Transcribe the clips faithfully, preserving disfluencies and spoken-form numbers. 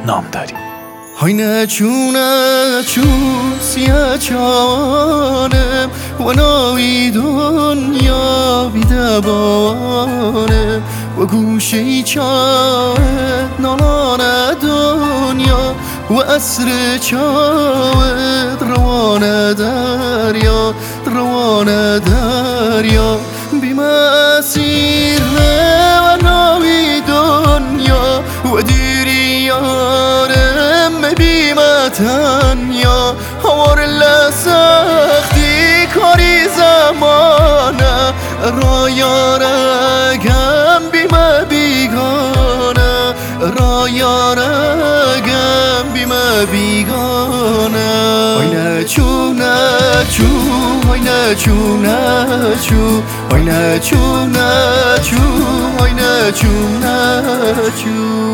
نام داری. های نچو نچو سیاه چانم و ناوی دنیا بیدبانم و گوشه چاوت نالان دنیا و عصر چاوت روان دریا روان دریا بی مسیر و ناوی دنیا و دیری یارم بیمه تنیا هوار لسختی کاری زمانه را یارگم بیمه بیگانه را یارگم بیمه بیگانه های نچو نچو های نچو نچو های نچو نچو های نچو نچو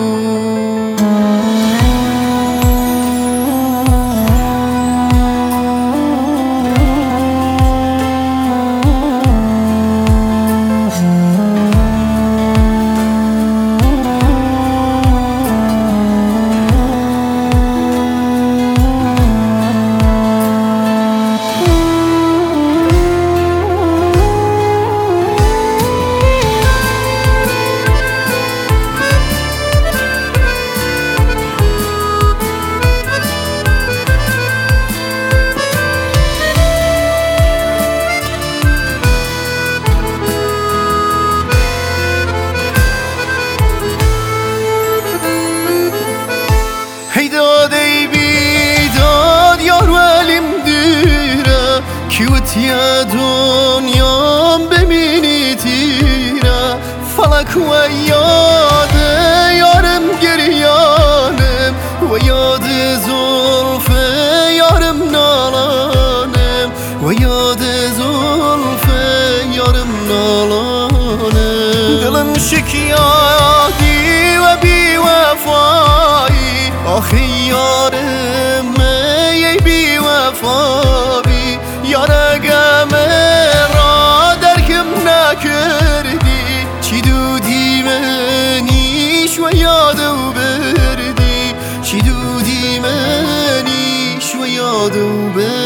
هیداد ای بیداد یار ولیم دیره کیوت یا دنیام ببینی تیره فلک و یاد یارم گریانم و یاد زلف یارم نالانم و یاد زلف یارم نالانم دلم شکیادی و بی وفایی آخی یارم ای بی وفا بی یارگم را درکم نکردی چی دودی منیش و یادو بردی چی دودی منیش و یادو بردی